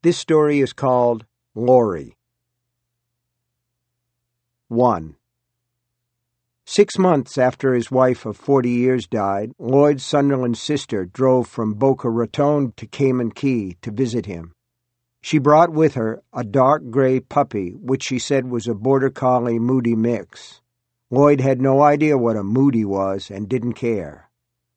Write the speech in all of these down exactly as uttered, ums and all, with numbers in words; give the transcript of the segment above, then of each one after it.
This story is called Lori. one. Six months after his wife of forty years died, Lloyd Sunderland's sister drove from Boca Raton to Cayman Key to visit him. She brought with her a dark gray puppy, which she said was a Border Collie Moody mix. Lloyd had no idea what a Moody was and didn't care.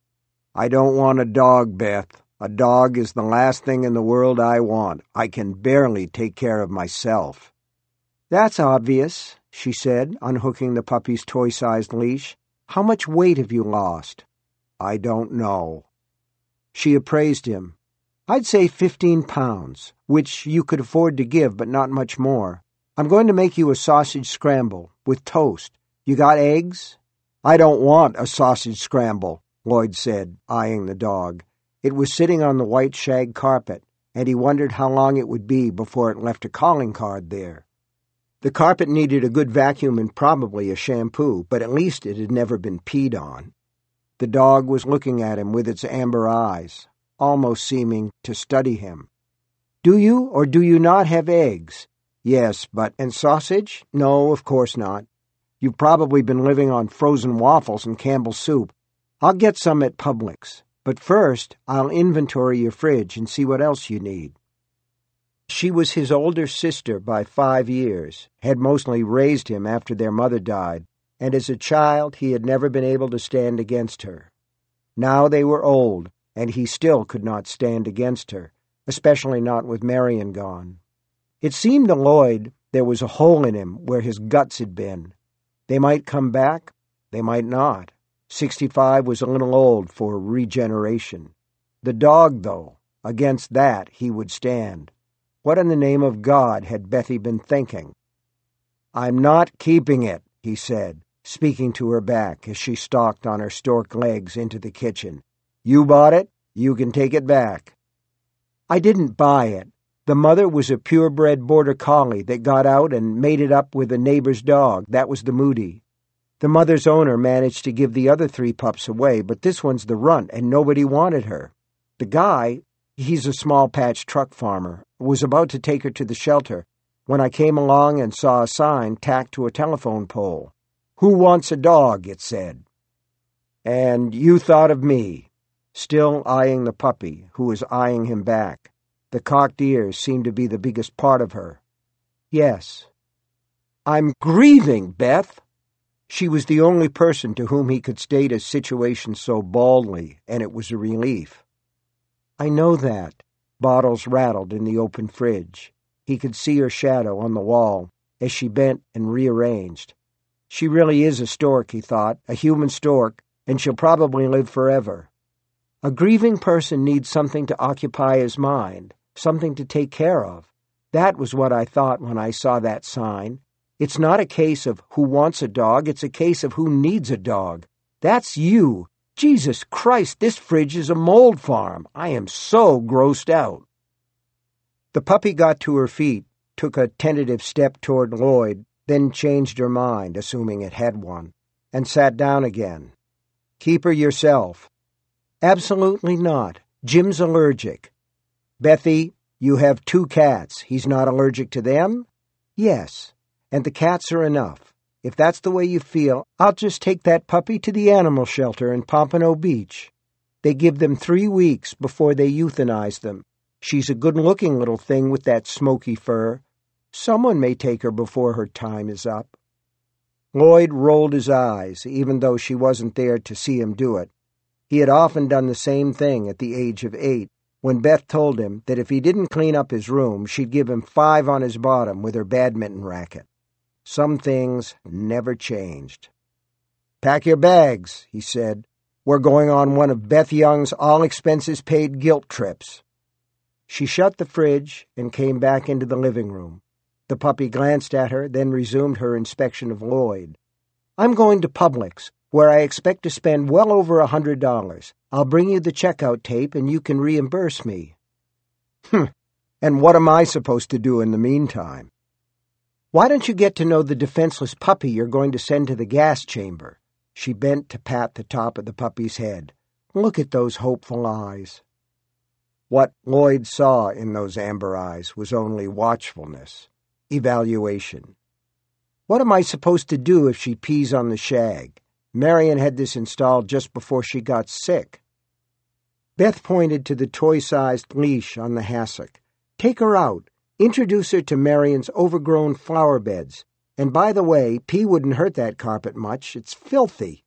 "I don't want a dog, Beth. A dog is the last thing in the world I want. I can barely take care of myself." "That's obvious," she said, unhooking the puppy's toy-sized leash. "How much weight have you lost?" "I don't know." She appraised him. "I'd say fifteen pounds, which you could afford to give, but not much more. I'm going to make you a sausage scramble, with toast. You got eggs?" "I don't want a sausage scramble," Lloyd said, eyeing the dog. It was sitting on the white shag carpet, and he wondered how long it would be before it left a calling card there. The carpet needed a good vacuum and probably a shampoo, but at least it had never been peed on. The dog was looking at him with its amber eyes, almost seeming to study him. "Do you or do you not have eggs?" "Yes, but—" "And sausage?" "No, of course not. You've probably been living on frozen waffles and Campbell's soup. I'll get some at Publix. But first, I'll inventory your fridge and see what else you need." She was his older sister by five years, had mostly raised him after their mother died, and as a child he had never been able to stand against her. Now they were old, and he still could not stand against her, especially not with Marion gone. It seemed to Lloyd there was a hole in him where his guts had been. They might come back, they might not. Sixty-five was a little old for regeneration. The dog, though, against that he would stand. What in the name of God had Bethy been thinking? "I'm not keeping it," he said, speaking to her back as she stalked on her stork legs into the kitchen. "You bought it, you can take it back." "I didn't buy it. The mother was a purebred Border Collie that got out and made it up with a neighbor's dog. That was the Moody. The mother's owner managed to give the other three pups away, but this one's the runt, and nobody wanted her. The guy, he's a small-patch truck farmer, was about to take her to the shelter when I came along and saw a sign tacked to a telephone pole. 'Who wants a dog?' it said. And you thought of me," still eyeing the puppy, who was eyeing him back. The cocked ears seemed to be the biggest part of her. "Yes." "I'm grieving, Beth." She was the only person to whom he could state a situation so baldly, and it was a relief. "I know that." Bottles rattled in the open fridge. He could see her shadow on the wall as she bent and rearranged. "She really is a stork," he thought, "a human stork, and she'll probably live forever." A grieving person needs something to occupy his mind, something to take care of. That was what I thought when I saw that sign. It's not a case of who wants a dog, it's a case of who needs a dog. That's you. Jesus Christ, this fridge is a mold farm. I am so grossed out. The puppy got to her feet, took a tentative step toward Lloyd, then changed her mind, assuming it had one, and sat down again. "Keep her yourself." "Absolutely not. Jim's allergic." "Bethy, you have two cats. He's not allergic to them?" "Yes. And the cats are enough. If that's the way you feel, I'll just take that puppy to the animal shelter in Pompano Beach. They give them three weeks before they euthanize them. She's a good-looking little thing with that smoky fur. Someone may take her before her time is up." Lloyd rolled his eyes, even though she wasn't there to see him do it. He had often done the same thing at the age of eight, when Beth told him that if he didn't clean up his room, she'd give him five on his bottom with her badminton racket. Some things never changed. "Pack your bags," he said. "We're going on one of Beth Young's all-expenses-paid guilt trips." She shut the fridge and came back into the living room. The puppy glanced at her, then resumed her inspection of Lloyd. "I'm going to Publix, where I expect to spend well over a hundred dollars. I'll bring you the checkout tape, and you can reimburse me." "Hm, and what am I supposed to do in the meantime?" "Why don't you get to know the defenseless puppy you're going to send to the gas chamber?" She bent to pat the top of the puppy's head. "Look at those hopeful eyes." What Lloyd saw in those amber eyes was only watchfulness, evaluation. What am I supposed to do if she pees on the shag? Marion had this installed just before she got sick. Beth pointed to the toy-sized leash on the hassock. Take her out. Introduce her to Marion's overgrown flower beds. And by the way, pee wouldn't hurt that carpet much. It's filthy.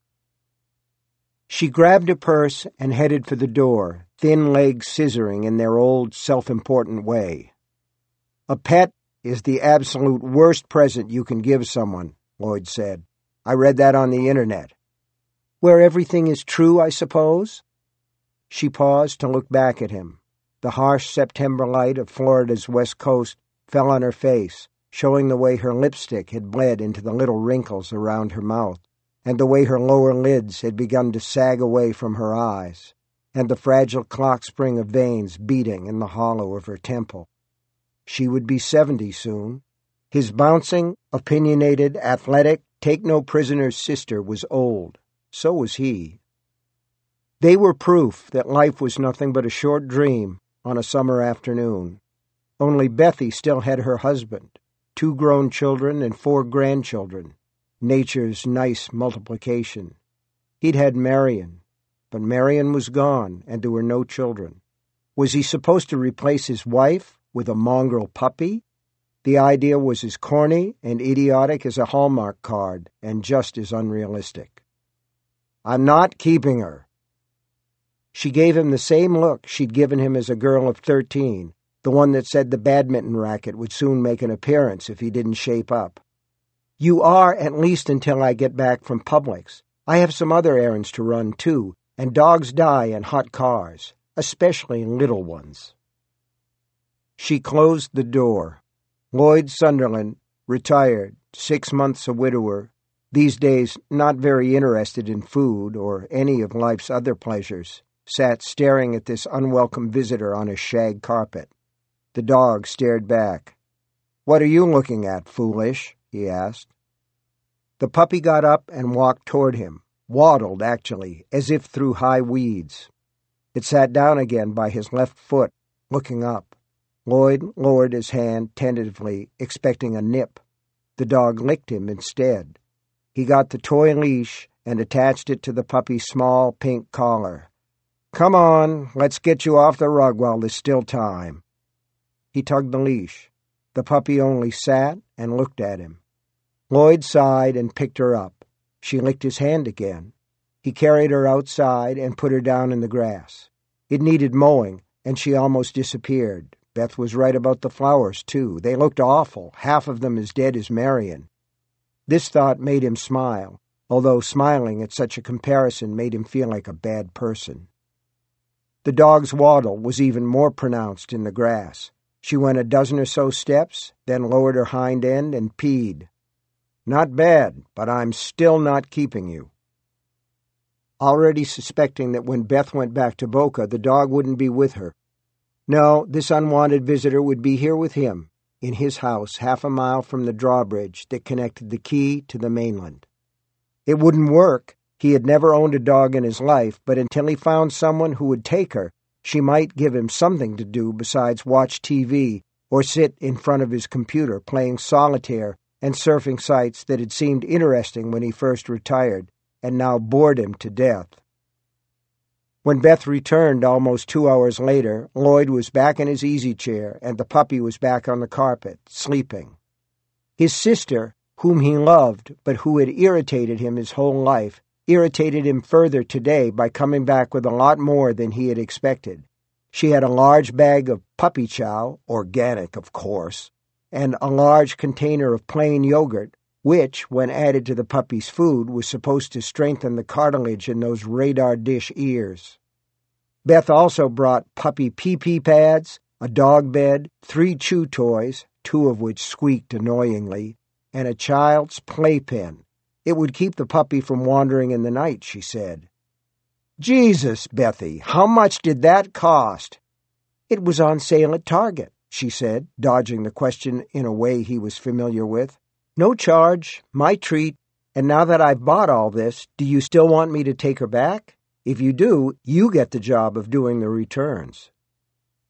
She grabbed a purse and headed for the door, thin legs scissoring in their old, self-important way. A pet is the absolute worst present you can give someone, Lloyd said. I read that on the internet. Where everything is true, I suppose? She paused to look back at him. The harsh September light of Florida's west coast fell on her face, showing the way her lipstick had bled into the little wrinkles around her mouth, and the way her lower lids had begun to sag away from her eyes, and the fragile clock spring of veins beating in the hollow of her temple. She would be seventy soon. His bouncing, opinionated, athletic, take-no-prisoner's sister was old. So was he. They were proof that life was nothing but a short dream on a summer afternoon. Only Bethy still had her husband, two grown children and four grandchildren, nature's nice multiplication. He'd had Marion, but Marion was gone, and there were no children. Was he supposed to replace his wife with a mongrel puppy? The idea was as corny and idiotic as a Hallmark card, and just as unrealistic. I'm not keeping her. She gave him the same look she'd given him as a girl of thirteen, the one that said the badminton racket would soon make an appearance if he didn't shape up. You are, at least until I get back from Publix. I have some other errands to run, too, and dogs die in hot cars, especially little ones. She closed the door. Lloyd Sunderland, retired, six months a widower, these days not very interested in food or any of life's other pleasures, sat staring at this unwelcome visitor on a shag carpet. The dog stared back. What are you looking at, foolish? He asked. The puppy got up and walked toward him, waddled, actually, as if through high weeds. It sat down again by his left foot, looking up. Lloyd lowered his hand tentatively, expecting a nip. The dog licked him instead. He got the toy leash and attached it to the puppy's small pink collar. Come on, let's get you off the rug while there's still time. He tugged the leash. The puppy only sat and looked at him. Lloyd sighed and picked her up. She licked his hand again. He carried her outside and put her down in the grass. It needed mowing, and she almost disappeared. Beth was right about the flowers, too. They looked awful, half of them as dead as Marion. This thought made him smile, although smiling at such a comparison made him feel like a bad person. The dog's waddle was even more pronounced in the grass. She went a dozen or so steps, then lowered her hind end and peed. Not bad, but I'm still not keeping you. Already suspecting that when Beth went back to Boca, the dog wouldn't be with her. No, this unwanted visitor would be here with him, in his house half a mile from the drawbridge that connected the Key to the mainland. It wouldn't work. He had never owned a dog in his life, but until he found someone who would take her, she might give him something to do besides watch T V or sit in front of his computer playing solitaire and surfing sites that had seemed interesting when he first retired and now bored him to death. When Beth returned almost two hours later, Lloyd was back in his easy chair and the puppy was back on the carpet, sleeping. His sister, whom he loved but who had irritated him his whole life, irritated him further today by coming back with a lot more than he had expected. She had a large bag of puppy chow, organic, of course, and a large container of plain yogurt, which, when added to the puppy's food, was supposed to strengthen the cartilage in those radar dish ears. Beth also brought puppy pee-pee pads, a dog bed, three chew toys, two of which squeaked annoyingly, and a child's playpen. It would keep the puppy from wandering in the night, she said. Jesus, Bethy, how much did that cost? It was on sale at Target, she said, dodging the question in a way he was familiar with. No charge, my treat, and now that I've bought all this, do you still want me to take her back? If you do, you get the job of doing the returns.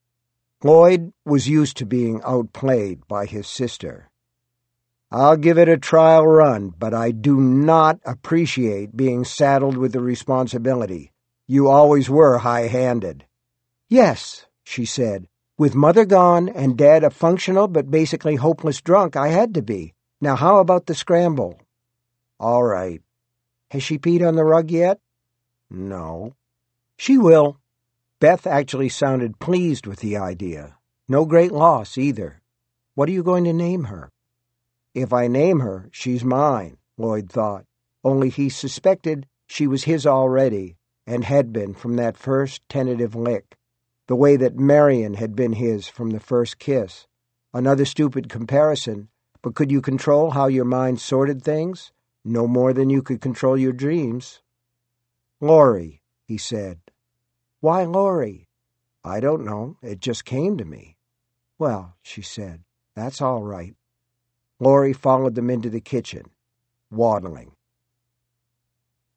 Lloyd was used to being outplayed by his sister. "I'll give it a trial run, but I do not appreciate being saddled with the responsibility. You always were high-handed." "Yes," she said. "With Mother gone and Dad a functional but basically hopeless drunk, I had to be. Now how about the scramble?" "All right." "Has she peed on the rug yet?" "No." "She will." Beth actually sounded pleased with the idea. No great loss, either. "What are you going to name her?" "If I name her, she's mine," Lloyd thought, only he suspected she was his already, and had been from that first tentative lick, the way that Marion had been his from the first kiss. Another stupid comparison, but could you control how your mind sorted things? No more than you could control your dreams. "Laurie," he said. "Why Laurie?" "I don't know. It just came to me." "Well," she said, "that's all right." Laurie followed them into the kitchen, waddling.